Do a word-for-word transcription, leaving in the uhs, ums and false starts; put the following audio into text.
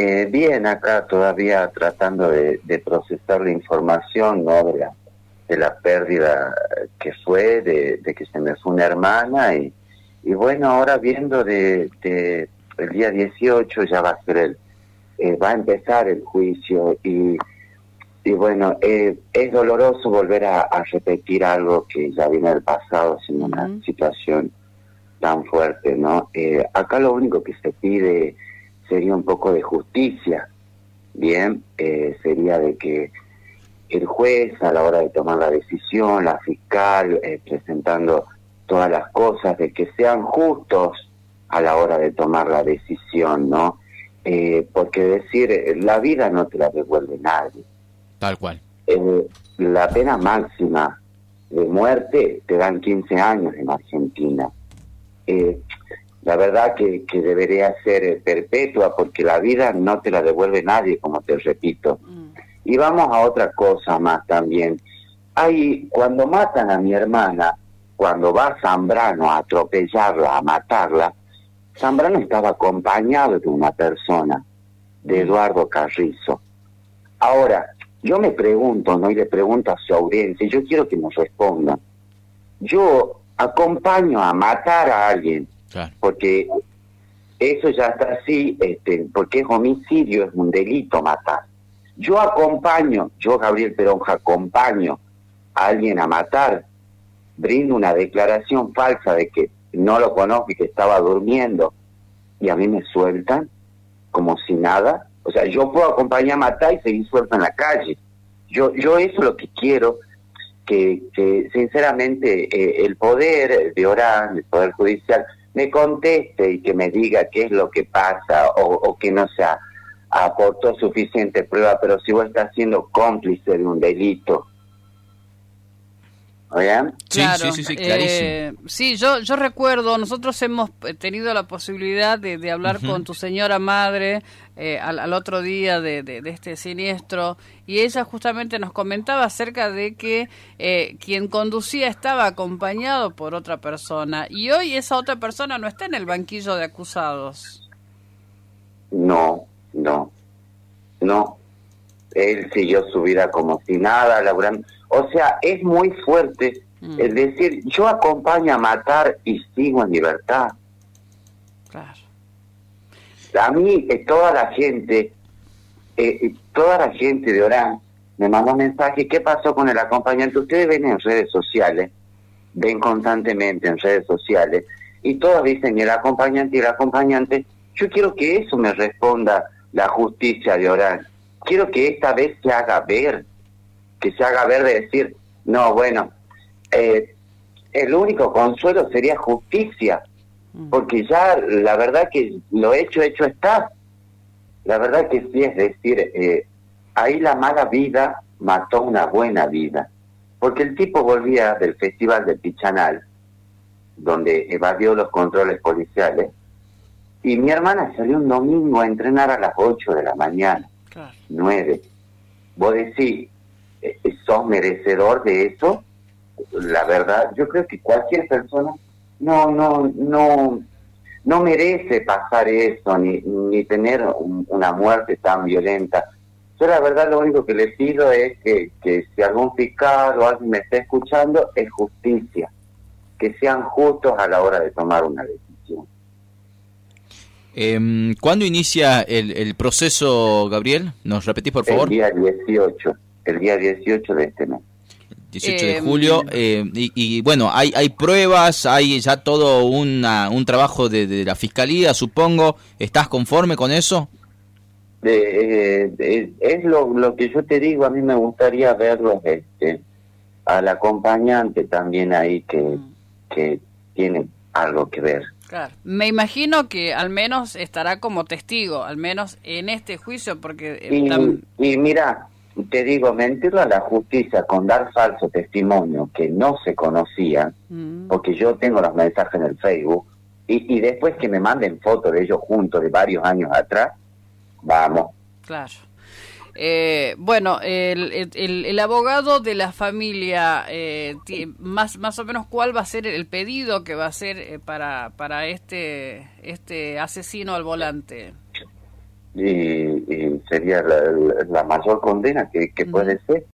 Eh, bien, acá todavía tratando de, de procesar la información, ¿no? De la, de la pérdida que fue, de, de que se me fue una hermana y, y bueno, ahora viendo de, de el día dieciocho ya va a ser el, eh, va a empezar el juicio y, y bueno, eh, es doloroso volver a, a repetir algo que ya viene del pasado, sin una uh-huh. situación tan fuerte, ¿no? Eh, acá lo único que se pide sería un poco de justicia, bien, eh, sería de que el juez a la hora de tomar la decisión, la fiscal eh, presentando todas las cosas, de que sean justos a la hora de tomar la decisión, ¿no? Eh, porque decir, la vida no te la devuelve nadie. Tal cual. Eh, la pena máxima de muerte te dan quince años en Argentina. Eh, la verdad que, que debería ser perpetua porque la vida no te la devuelve nadie, como te repito. Mm. Y vamos a otra cosa más también. Hay, cuando matan a mi hermana, cuando va Zambrano a atropellarla, a matarla, Zambrano estaba acompañado de una persona, de Eduardo Carrizo. Ahora, yo me pregunto, ¿no? Y le pregunto a su audiencia, y yo quiero que nos respondan. Yo acompaño a matar a alguien, claro, porque eso ya está así, este, porque es homicidio, es un delito matar. Yo acompaño, yo Gabriel Peronja acompaño a alguien a matar, brindo una declaración falsa de que no lo conozco y que estaba durmiendo, y a mí me sueltan como si nada. O sea, yo puedo acompañar a matar y seguir suelto en la calle. Yo, yo eso es lo que quiero. Que, que sinceramente eh, el poder de Orán, el poder judicial, me conteste y que me diga qué es lo que pasa o, o que no se aportó suficiente prueba, pero si vos estás siendo cómplice de un delito. ¿Oigan? Claro, sí, sí, sí, sí, clarísimo. Eh, sí, yo yo recuerdo, nosotros hemos tenido la posibilidad de, de hablar uh-huh. con tu señora madre eh, al, al otro día de, de, de este siniestro, y ella justamente nos comentaba acerca de que eh, quien conducía estaba acompañado por otra persona, y hoy esa otra persona no está en el banquillo de acusados. No, no, no. Él siguió su vida como si nada, laburando. O sea, es muy fuerte mm. el decir, yo acompaño a matar y sigo en libertad. Claro. A mí, eh, toda la gente, eh, toda la gente de Orán me mandó un mensaje, ¿qué pasó con el acompañante? Ustedes ven en redes sociales, ven constantemente en redes sociales, y todos dicen, el acompañante y el acompañante. Yo quiero que eso me responda la justicia de Orán. Quiero que esta vez se haga ver, que se haga ver de decir, no, bueno, eh, el único consuelo sería justicia, porque ya la verdad que lo hecho, hecho está. La verdad que sí, es decir, eh, ahí la mala vida mató una buena vida, porque el tipo volvía del Festival de Pichanal, donde evadió los controles policiales, y mi hermana salió un domingo a entrenar a las ocho de la mañana. Claro. nueve. Vos decís, ¿sos merecedor de eso? La verdad, yo creo que cualquier persona no no no no merece pasar eso, ni, ni tener un, una muerte tan violenta. Yo la verdad lo único que le pido es que, que si algún fiscal o alguien me está escuchando, es justicia. Que sean justos a la hora de tomar una decisión. Eh, ¿Cuándo inicia el, el proceso, Gabriel? ¿Nos repetís, por favor? El día dieciocho, el día dieciocho de este mes. dieciocho de julio, eh, y, y bueno, hay hay pruebas, hay ya todo una, un trabajo de, de la Fiscalía, supongo. ¿Estás conforme con eso? Eh, eh, es lo, lo que yo te digo, a mí me gustaría verlo este, al acompañante también ahí que, que tiene algo que ver. Claro. Me imagino que al menos estará como testigo, al menos en este juicio, porque... Y, tam... y mira, te digo, mentirle a la justicia con dar falso testimonio que no se conocía, mm. porque yo tengo los mensajes en el Facebook, y, y después que me manden fotos de ellos juntos de varios años atrás, vamos. Claro. Eh, bueno, el, el, el abogado de la familia, eh, más más o menos, ¿cuál va a ser el pedido que va a hacer eh, para para este este asesino al volante? y, y sería la, la mayor condena que, que uh-huh. puede ser.